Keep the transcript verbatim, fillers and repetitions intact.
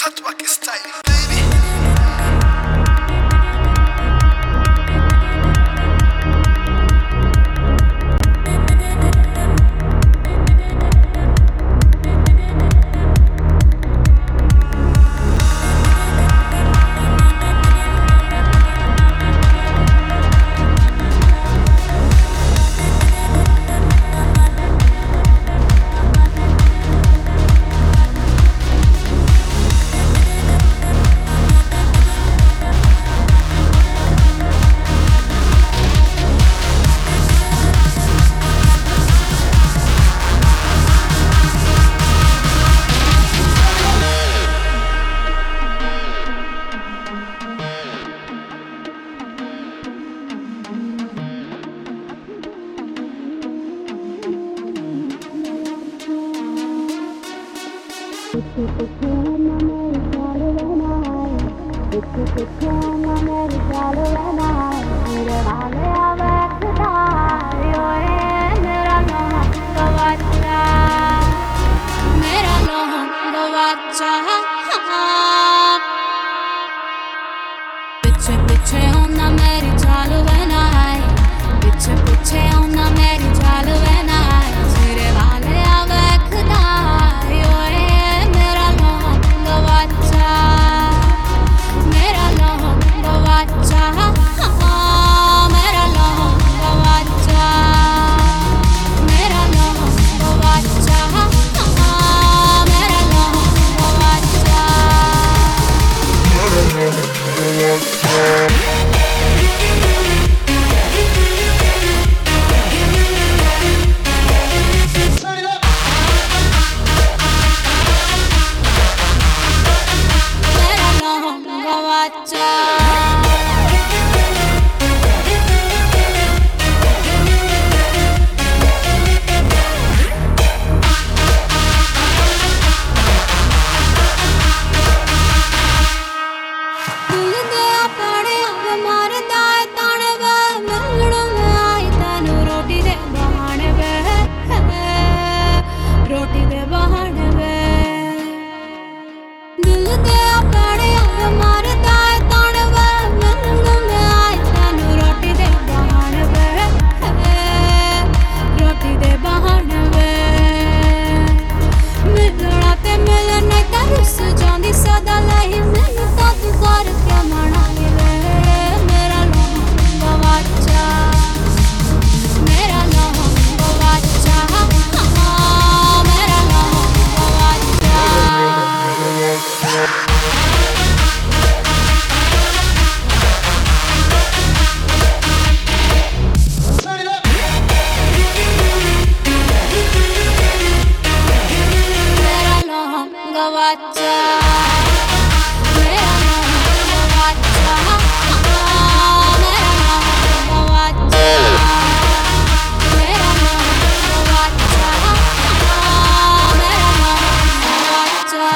Hatwake style, baby. Piche piche onna meri chalu venai, piche piche onna meri chalu venai. Sire vale avekda, yoe mera loham gavacha, mera loham gavacha, mera loham gavacha, mera loham gavacha, mera loham gavacha. Mera loham gavacha. दिल दिया पड़े अब मारदा है ताने वे मिलने में आई तेनू रोटी दे बहाने वे रोटी दे बहाने वे दिल दिया पड़े अब मारदा है ताने वे मिलने में आई तेनू रोटी दे बहाने वे रोटी दे बहाने वे मिलना ते मिलने ता रुस जांदी सदा लही मैनू ता तू कर के मनाए वे मेरा लोहम गवाचा मेरा लोहम गवाचा मेरा लोहम गवाचा मेरा लोहम गवाचा मेरा लोहम गवाचा मेरा लोहम गवाचा मेरा लोहम गवाचा मेरा लोहम गवाचा